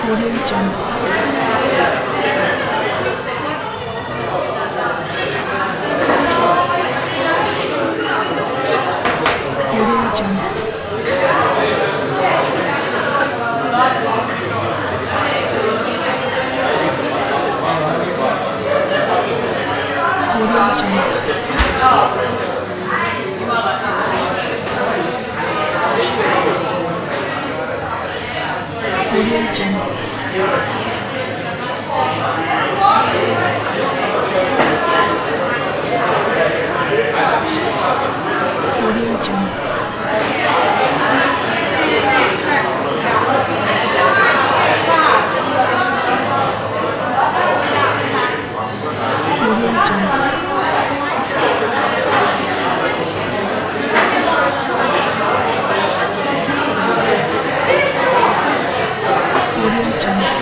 Audio Jungle. Audio Jungle. Audio Jungle. Audio Jungle. Audio Jungle. Audio Jungle.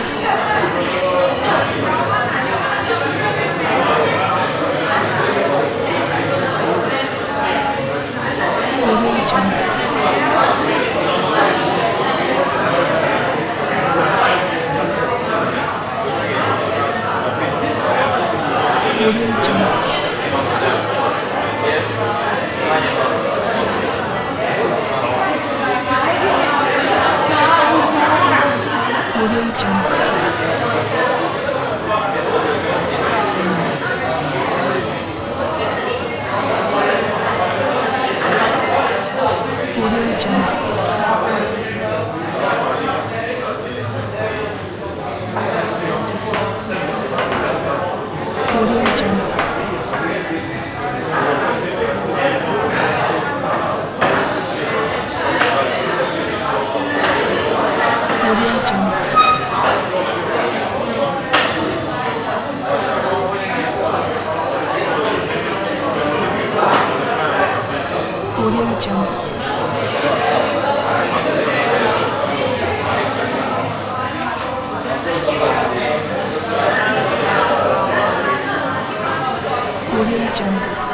Audio Jungle. Audio Jungle. Audio Jungle. Audio Jungle. Audio Jungle. Audio Jungle. Audio Jungle. Audio Jungle.